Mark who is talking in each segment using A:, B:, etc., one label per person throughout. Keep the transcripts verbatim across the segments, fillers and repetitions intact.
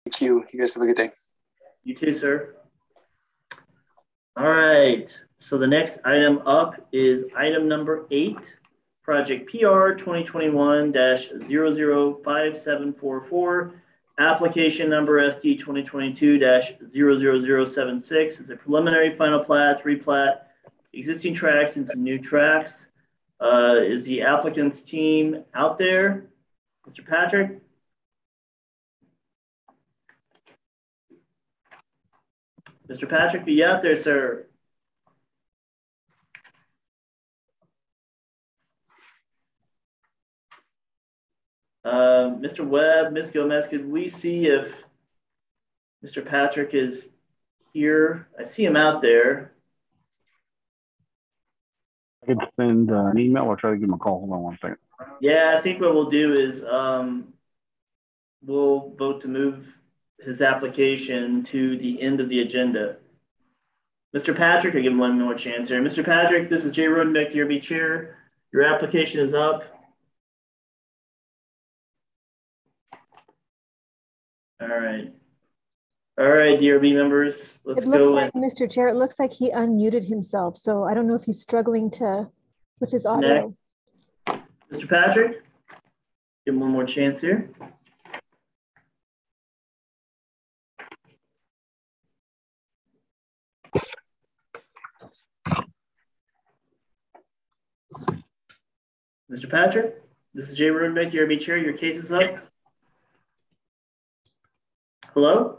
A: Thank you. You guys have a good day.
B: You too, sir. All right. So the next item up is item number eight, project P R twenty twenty-one dash zero zero five seven four four, application number S D twenty twenty-two dash zero zero zero seven six. It's a preliminary final plat, replat, existing tracks into new tracks. Uh, is the applicant's team out there? Mister Patrick? Mister Patrick, are you out there, sir? Uh, Mister Webb, Miz Gomez, could we see if Mister Patrick is here? I see him out there.
C: I could send uh, an email or try to give him a call. Hold on one second.
B: Yeah, I think what we'll do is um, we'll vote to move his application to the end of the agenda. Mister Patrick, I give him one more chance here. Mister Patrick, this is Jay Rodenbeck, D R B Chair. Your application is up. All right. All right, D R B members, let's
D: It looks
B: go.
D: like, Mister Chair, it looks like he unmuted himself. So I don't know if he's struggling to with his audio.
B: Next. Mister Patrick, give him one more chance here. Mister Patrick, this is Jay Rodenbeck, D R B Chair. Your case is up. Hello?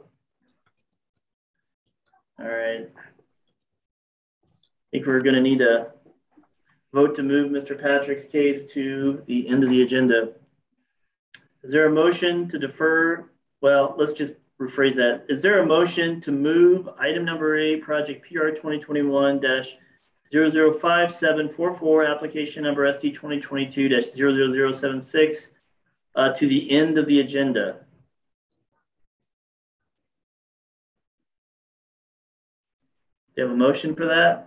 B: All right. I think we're going to need a vote to move Mister Patrick's case to the end of the agenda. Is there a motion to defer? Well, let's just rephrase that. Is there a motion to move item number eight, project P R twenty twenty-one dash zero zero five seven four four, application number S D twenty twenty-two dash zero zero zero seven six uh, to the end of the agenda? Do you have a motion for that?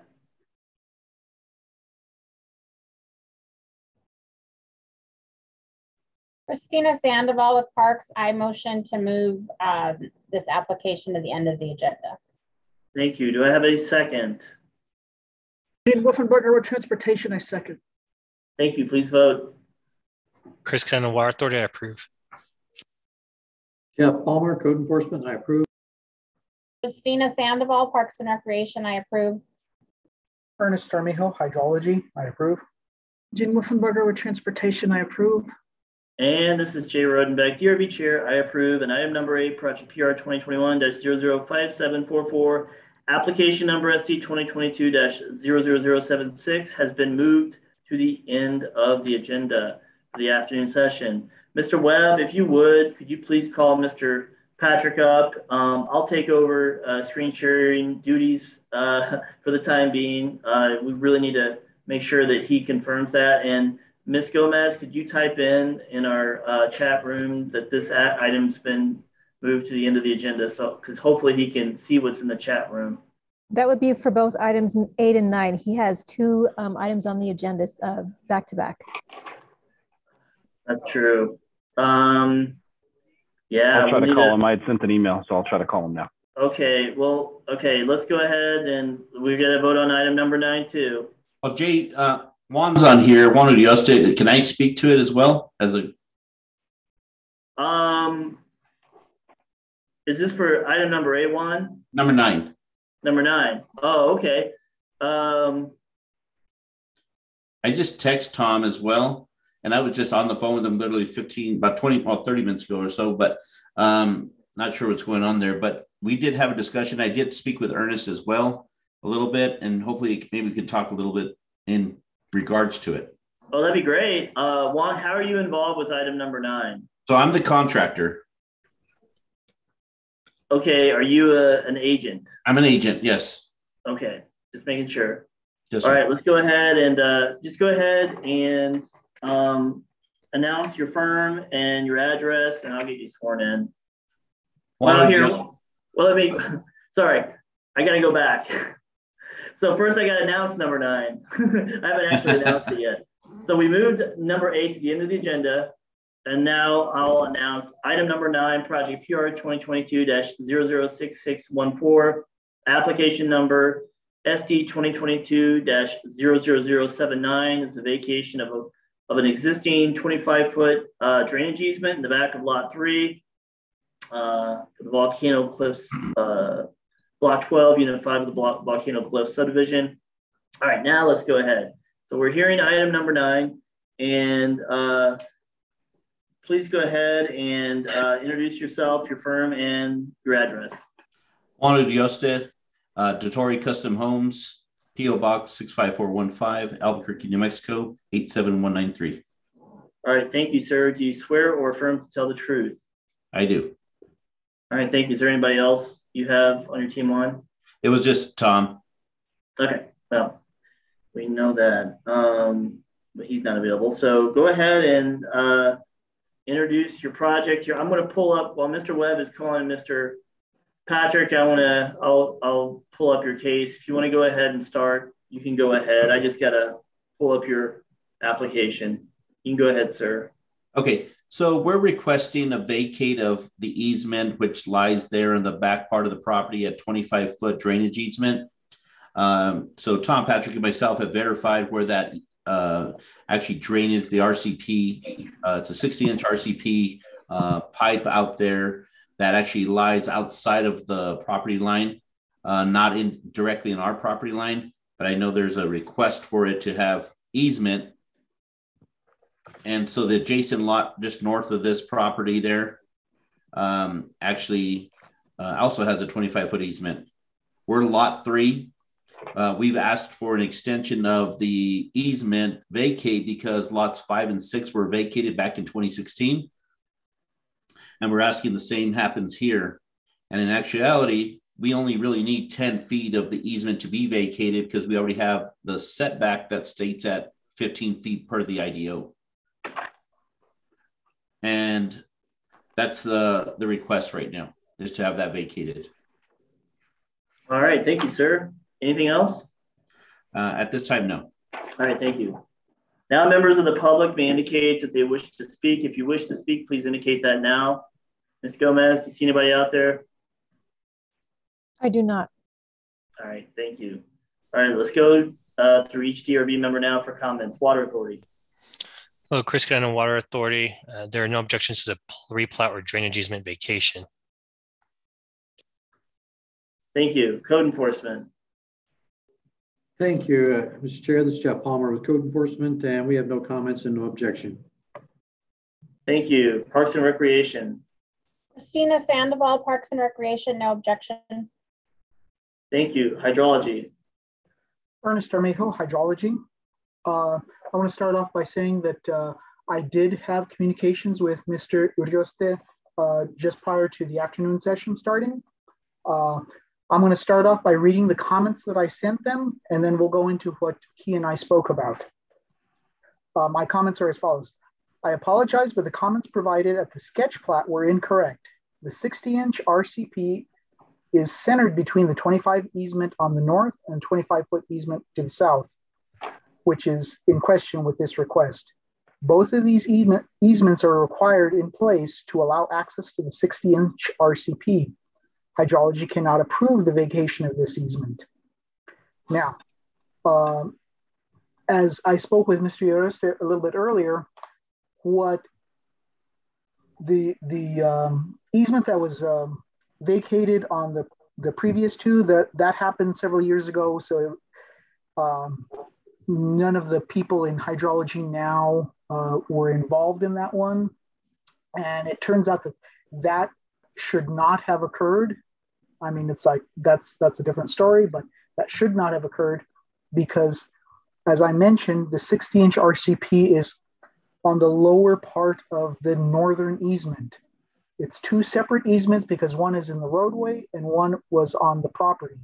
E: Christina Sandoval with Parks. I motion to move uh, this application to the end of the agenda.
B: Thank you. Do I have a second?
F: Gene Wolfenberger with Transportation, I second.
B: Thank you. Please vote.
G: Chris Cannon, Water Authority, I approve.
H: Jeff Palmer, Code Enforcement, I approve.
E: Christina Sandoval, Parks and Recreation, I approve.
I: Ernest Armijo, Hydrology, I approve.
F: Gene Wolfenberger with Transportation, I approve.
B: And this is Jay Rodenbeck, D R B Chair, I approve. And item number eight, project P R twenty twenty-one dash zero zero five seven four four, application number S D twenty twenty-two dash zero zero zero seven six has been moved to the end of the agenda for the afternoon session. Mister Webb, if you would, could you please call Mister Patrick up? Um, I'll take over uh, screen sharing duties uh, for the time being. Uh, we really need to make sure that he confirms that. And Miz Gomez, could you type in in our uh, chat room that this item's been moved to the end of the agenda? So, because hopefully he can see what's in the chat room.
D: That would be for both items eight and nine. He has two um, items on the agenda uh, back to back.
B: That's true. Um, yeah.
C: I'll try
B: we
C: to call
B: to...
C: him. I had sent an email, so I'll try to call him now.
B: Okay. Well, okay. Let's go ahead and we're going to vote on item number nine too.
J: Well, Jay, uh, Juan's on here. Wanted us to. Can I speak to it as well as a?
B: Um, is this for item number eight, Juan?
J: Number nine.
B: Number nine. Oh, okay. Um,
J: I just text Tom as well, and I was just on the phone with him literally fifteen, about twenty, well, thirty minutes ago or so, but um, not sure what's going on there. But we did have a discussion. I did speak with Ernest as well a little bit, and hopefully maybe we could talk a little bit in regards to it.
B: Oh, that'd be great. Uh, Juan, how are you involved with item number nine?
J: So I'm the contractor.
B: Okay, are you a, an agent?
J: I'm an agent, yes.
B: Okay, just making sure.
J: Yes,
B: All
J: sir.
B: right, let's go ahead and uh, just go ahead and um, announce your firm and your address, and I'll get you sworn in. Well, here, well, let me, sorry, I got to go back. So first I got to announce number nine. I haven't actually announced it yet. So we moved number eight to the end of the agenda. and now I'll announce item number nine, project P R twenty twenty-two dash zero zero six six one four, application number S D twenty twenty-two dash zero zero zero seven nine. It's a vacation of, a, of an existing twenty-five foot uh, drainage easement in the back of lot three, uh, the Volcano Cliffs, uh, block twelve, unit five of the block, Volcano Cliffs subdivision. All right, now let's go ahead. So we're hearing item number nine, and uh, please go ahead and uh, introduce yourself, your firm, and your address.
J: Juan Udioste, uh, Dotori Custom Homes, P O Box six five four one five, Albuquerque, New Mexico, eight seven one nine three.
B: All right, thank you, sir. Do you swear or affirm to tell the truth?
J: I do.
B: All right, thank you. Is there anybody else you have on your team on?
J: It was just Tom.
B: Okay, well, we know that, um, but he's not available. So go ahead and uh, introduce your project here. I'm going to pull up while Mister Webb is calling Mister Patrick. I want to. I'll I'll pull up your case. If you want to go ahead and start, you can go ahead. I just got to pull up your application. You can go ahead, sir.
J: Okay, so we're requesting a vacate of the easement, which lies there in the back part of the property at twenty-five foot drainage easement. Um, so Tom, Patrick, and myself have verified where that uh, actually drainage the R C P. Uh, it's a sixty inch R C P uh, pipe out there that actually lies outside of the property line, uh, not in directly in our property line, but I know there's a request for it to have easement. And so the adjacent lot just north of this property there um, actually uh, also has a twenty-five foot easement. We're lot three. Uh, we've asked for an extension of the easement vacate because lots five and six were vacated back in twenty sixteen. And we're asking the same happens here. And in actuality, we only really need ten feet of the easement to be vacated because we already have the setback that states at fifteen feet per the I D O. And that's the, the request right now, is to have that vacated.
B: All right, thank you, sir. Anything else?
J: Uh, at this time, no.
B: All right, thank you. Now members of the public may indicate that they wish to speak. If you wish to speak, please indicate that now. Miz Gomez, do you see anybody out there?
D: I do not.
B: All right, thank you. All right, let's go uh, through each D R B member now for comments. Water Authority.
G: Hello, Chris Cannon, Water Authority. Uh, there are no objections to the replat or drainage easement vacation.
B: Thank you. Code Enforcement.
H: Thank you, uh, Mister Chair. This is Jeff Palmer with Code Enforcement, and we have no comments and no objection.
B: Thank you. Parks and Recreation.
E: Christina Sandoval, Parks and Recreation, no objection.
B: Thank you. Hydrology.
I: Ernest Armijo, Hydrology. Uh, I want to start off by saying that uh, I did have communications with Mister Urioste uh, just prior to the afternoon session starting. Uh, I'm going to start off by reading the comments that I sent them, and then we'll go into what he and I spoke about. Uh, my comments are as follows. I apologize, but the comments provided at the sketch plat were incorrect. The sixty inch R C P is centered between the twenty-five easement on the north and twenty-five foot easement to the south, which is in question with this request. Both of these easements are required in place to allow access to the sixty inch R C P. Hydrology cannot approve the vacation of this easement. Now, um, as I spoke with Mister Yoris a little bit earlier, what the, the um, easement that was um, vacated on the, the previous two, that, that happened several years ago. So um, none of the people in hydrology now uh, were involved in that one. And it turns out that that should not have occurred. I mean, it's like, that's, that's a different story, but that should not have occurred because, as I mentioned, the sixty inch R C P is on the lower part of the northern easement. It's two separate easements because one is in the roadway and one was on the property.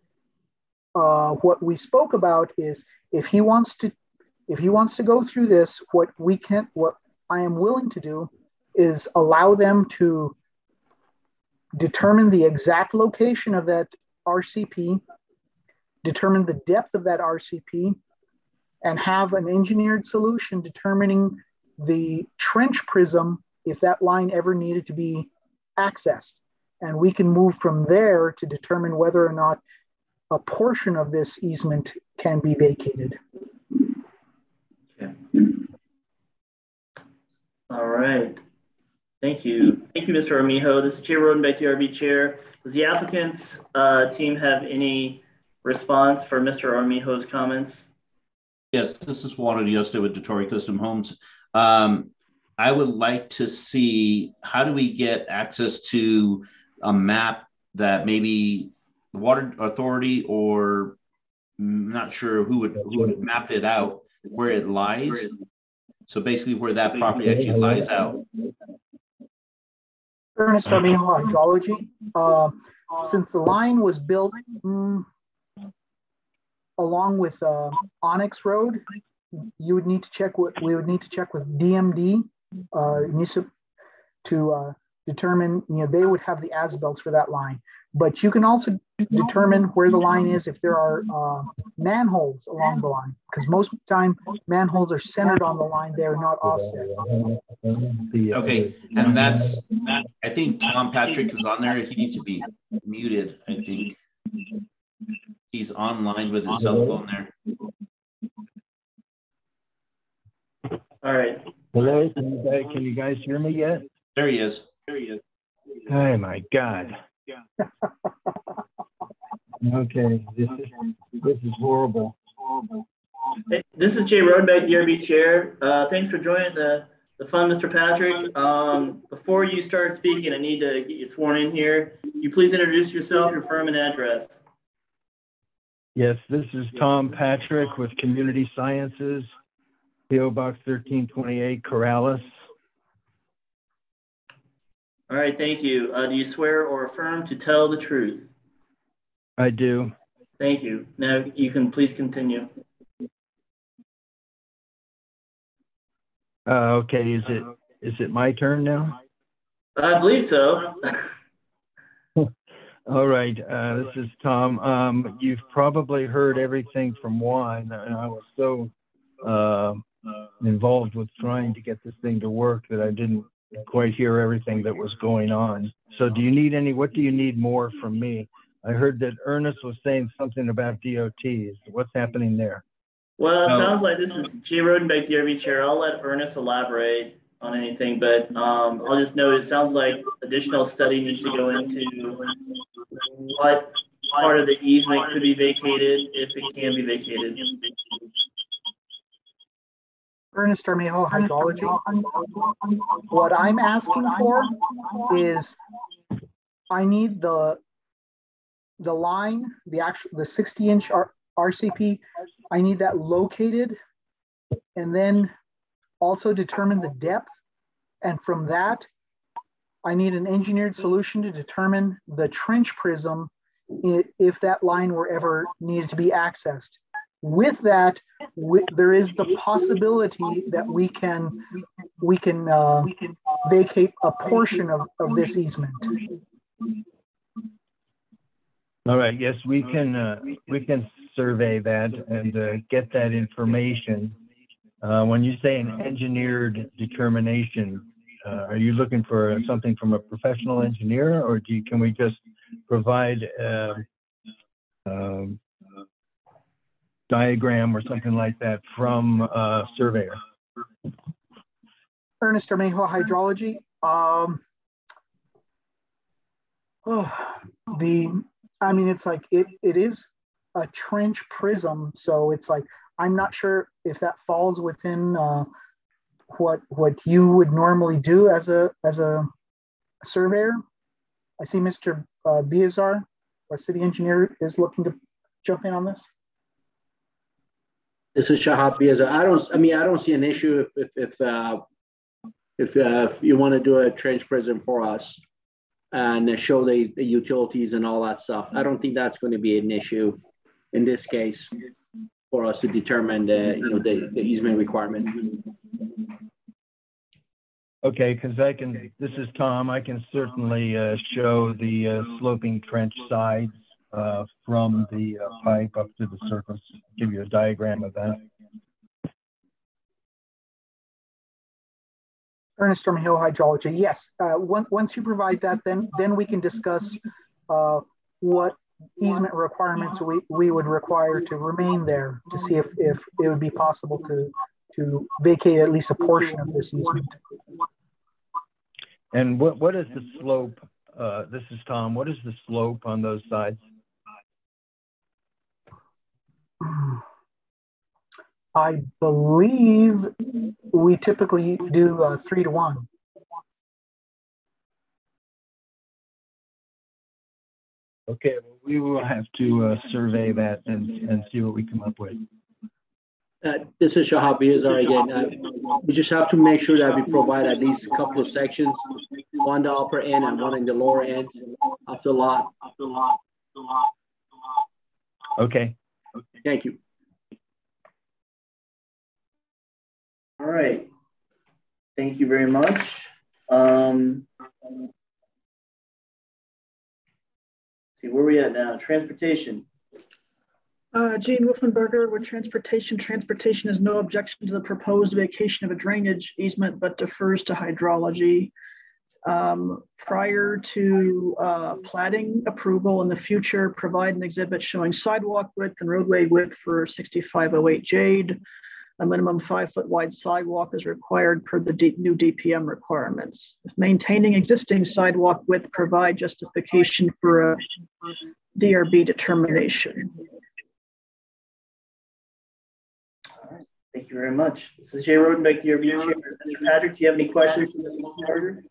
I: Uh, what we spoke about is if he wants to, if he wants to go through this, what we can, what I am willing to do is allow them to determine the exact location of that R C P, determine the depth of that R C P, and have an engineered solution determining the trench prism if that line ever needed to be accessed. And we can move from there to determine whether or not a portion of this easement can be vacated.
B: Okay. All right. Thank you. Thank you, Mister Armijo. This is Jay Rodenbeck, D R B Chair. Does the applicant's uh, team have any response for Mister Armijo's comments?
J: Yes, this is Walter Diosta with Detroit Custom Homes. Um, I would like to see, how do we get access to a map that maybe the Water Authority, or I'm not sure who would, who would have mapped it out, where it lies. So basically where that property actually lies out.
I: Ernest Armijo Hydrology. Uh, since the line was built mm, along with uh, Onyx Road, you would need to check what we would need to check with D M D uh, to uh, determine, you know, they would have the as-built for that line. But you can also determine where the line is if there are uh, manholes along the line, because most of the time manholes are centered on the line, they're not offset.
J: Okay, and that's, I think Tom Patrick is on there. He needs to be muted, I think. He's online with his cell phone there.
B: All right.
A: Hello, can you guys, can you guys hear me yet?
J: There he is. There he is.
A: Oh my God. Okay, this is this is horrible.
B: Hey, this is Jay Rodenbeck, D R B Chair. Uh, thanks for joining the, the fun, Mister Patrick. Um, before you start speaking, I need to get you sworn in here. You please introduce yourself, your firm, and address.
A: Yes, this is Tom Patrick with Community Sciences, P O Box thirteen twenty-eight, Corrales.
B: All right, thank you. Uh, do you swear or affirm to tell the truth?
A: I do.
B: Thank you. Now you can please continue.
A: Uh, okay, is it is it my turn now?
B: I believe so.
A: All right, uh, this is Tom. Um, you've probably heard everything from Juan, and I was so uh, involved with trying to get this thing to work that I didn't quite hear everything that was going on. So do you need any, what do you need more from me? I heard that Ernest was saying something about D O Ts. What's happening there?
B: Well, it sounds like this is Jay Rodenbeck, D R B Chair. I'll let Ernest elaborate on anything, but um, I'll just note it sounds like additional study needs to go into what part of the easement could be vacated, if it can be vacated.
I: Ernest Armijo Hydrology. What I'm asking for is I need the the line, the actual the sixty inch R C P. I need that located, and then also determine the depth. And from that, I need an engineered solution to determine the trench prism if that line were ever needed to be accessed. With that, we, there is the possibility that we can we can uh, vacate a portion of, of this easement.
A: All right. Yes, we can uh, we can survey that and uh, get that information. Uh, when you say an engineered determination, uh, are you looking for something from a professional engineer, or do you, can we just provide a um, diagram or something like that from a surveyor?
I: Ernest Armijo Hydrology. Um, oh, the I mean, it's like it it is a trench prism, so it's like I'm not sure if that falls within uh, what what you would normally do as a as a surveyor. I see Mister Uh, Biazar, our city engineer, is looking to jump in on this.
K: This is Shahab Biazar. I don't. I mean, I don't see an issue if if if, uh, if, uh, if you want to do a trench prism for us and show the, the utilities and all that stuff. I don't think that's going to be an issue in this case for us to determine the you know the, the easement requirement.
A: Okay, because I can, this is Tom, I can certainly uh, show the uh, sloping trench sides uh, from the uh, pipe up to the surface, give you a diagram of that.
I: Ernest Tormijano Hydrology. Yes. Uh, once, once you provide that, then then we can discuss uh, what easement requirements we, we would require to remain there to see if, if it would be possible to to vacate at least a portion of this easement.
A: And what what is the slope? Uh, this is Tom. What is the slope on those sides?
I: I believe we typically do uh, three to one.
A: Okay, well, we will have to uh, survey that and, and see what we come up with.
K: Uh, this is Shahab Yazar again. Uh, we just have to make sure that we provide at least a couple of sections, one the upper end and one in the lower end of the lot.
A: Okay.
K: Thank you.
B: All right. Thank you very much. Um, see, where are we at now? Transportation.
F: Uh, Gene Wolfenberger with Transportation. Transportation has no objection to the proposed vacation of a drainage easement, but defers to hydrology. Um, prior to uh, plating approval in the future, provide an exhibit showing sidewalk width and roadway width for sixty-five oh eight Jade. A minimum five foot wide sidewalk is required per the D new D P M requirements. Maintaining existing sidewalk width, provide justification for a D R B determination.
B: Thank you very much. This is Jay Rodenbeck, D R B Chair. Mister Patrick, do you have any questions for Mister Wolfenberger?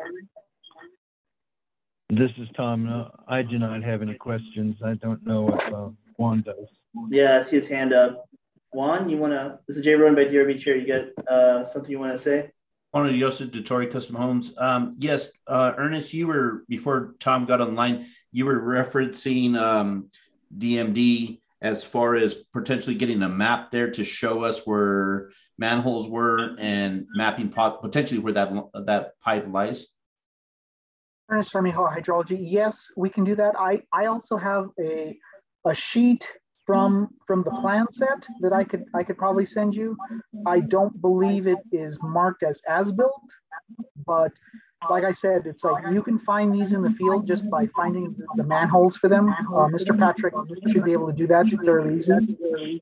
A: This is Tom. No, I do not have any questions. I don't know if uh, Juan does.
B: Yeah, I see his hand up. Juan, you want to, this is Jay Rodenbeck, D R B Chair. You got uh, something you want to say?
J: Juan Yosef, Detori Custom Homes. Um, yes, uh, Ernest, you were, before Tom got online, you were referencing um, D M D as far as potentially getting a map there to show us where manholes were and mapping pot potentially where that that pipe lies.
I: Ernest Tormijano Hydrology. Yes, we can do that. I, I also have a a sheet from from the plan set that I could I could probably send you. I don't believe it is marked as as built, but like I said, it's like you can find these in the field just by finding the manholes for them. Uh, Mister Patrick should be able to do that fairly easy.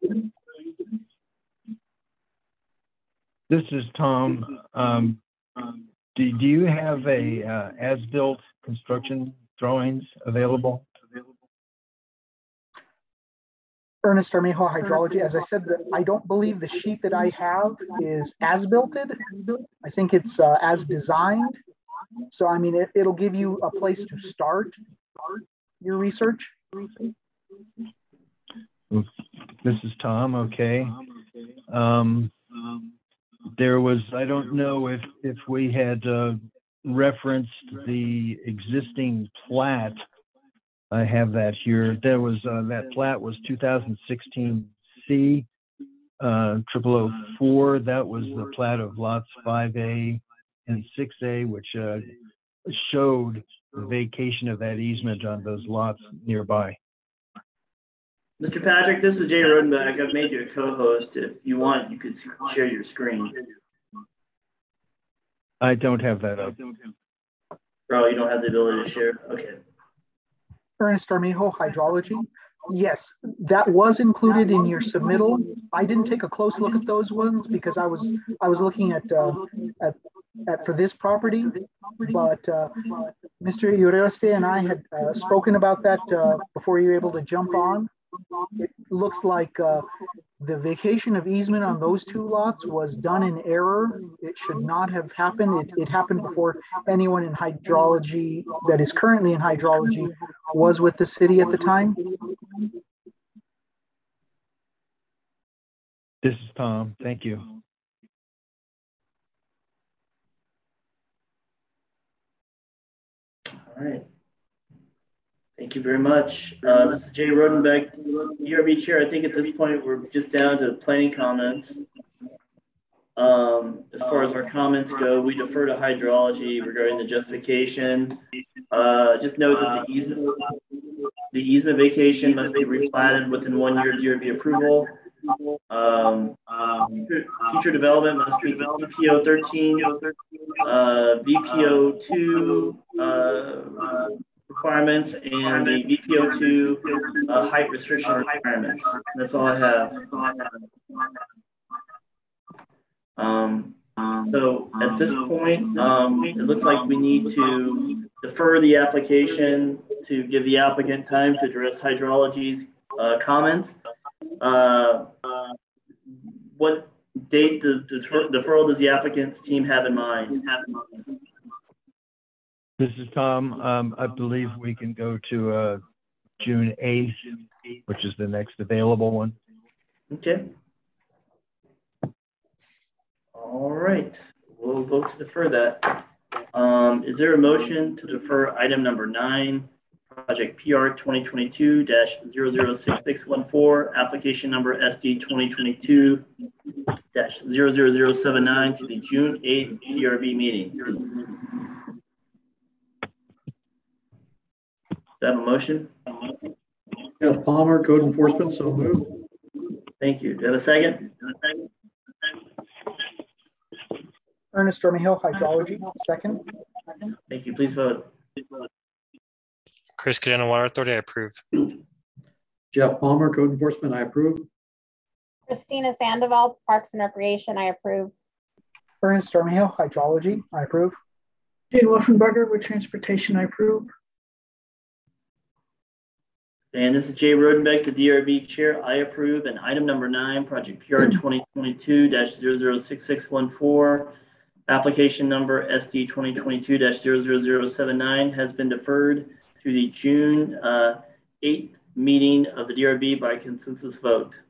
A: This is Tom. Um, do, do you have a uh, as-built construction drawings available?
I: Ernest Tormijano Hydrology. As I said, the, I don't believe the sheet that I have is as builted. I think it's uh, as designed. So, I mean, it, it'll give you a place to start your research.
A: This is Tom. Okay. Um, there was, I don't know if, if we had uh, referenced the existing plat. I have that here. There was, uh, that plat was two thousand sixteen C uh, triple oh four. That was the plat of lots five A and six A, which uh, showed the vacation of that easement on those lots nearby.
B: Mister Patrick, this is Jay Rodenbeck. I've made you a co-host. If you want, you could share your screen.
A: I don't have that up.
B: Oh, you don't have the ability to share? Okay.
I: Ernest Tormijano Hydrology. Yes, that was included in your submittal. I didn't take a close look at those ones because I was I was looking at uh, at, at for this property, but uh, Mister Urioste and I had uh, spoken about that uh, before you were able to jump on. It looks like uh, the vacation of easement on those two lots was done in error. It should not have happened. It, it happened before anyone in hydrology that is currently in hydrology was with the city at the time.
A: This is Tom. Thank you.
B: All right. Thank you very much. Uh, this is Jay Rodenbeck, D R B Chair. I think at this point we're just down to planning comments. Um, as far as our comments go, we defer to hydrology regarding the justification. Uh, just note that the easement, the easement vacation must be replatted within one year of D R B approval. Um, um, future development must meet the C P O thirteen uh, V P O two uh, requirements and the V P O two uh, height restriction requirements. That's all I have. Um, so at this point, um, it looks like we need to defer the application to give the applicant time to address hydrology's uh, comments. Uh, what date the defer deferral does the applicant's team have in mind?
A: This is Tom. Um, I believe we can go to uh, June eighth, which is the next available one.
B: Okay. All right, we'll vote to defer that. Um, is there a motion to defer item number nine, project P R twenty twenty-two dash zero zero six six one four, application number S D twenty twenty-two dash zero zero zero seven nine to the June eighth P R B meeting? Do I have a motion?
H: Jeff Palmer, Code Enforcement, so moved.
B: Thank you. Do I have a second?
I: Ernest Bermejo, Hydrology, second.
B: Thank you. Please vote.
G: Chris Cadena, Water Authority, I approve.
H: Jeff Palmer, Code Enforcement, I approve.
E: Christina Sandoval, Parks and Recreation, I approve.
I: Ernest Bermejo, Hydrology, I approve.
F: Gene Wolfenberger with Transportation, I approve.
B: And this is Jay Rodenbeck, the D R B chair. I approve. And item number nine, project P R twenty twenty-two dash zero zero six six one four, application number S D twenty twenty-two dash zero zero zero seven nine has been deferred to the June uh, eighth meeting of the D R B by consensus vote.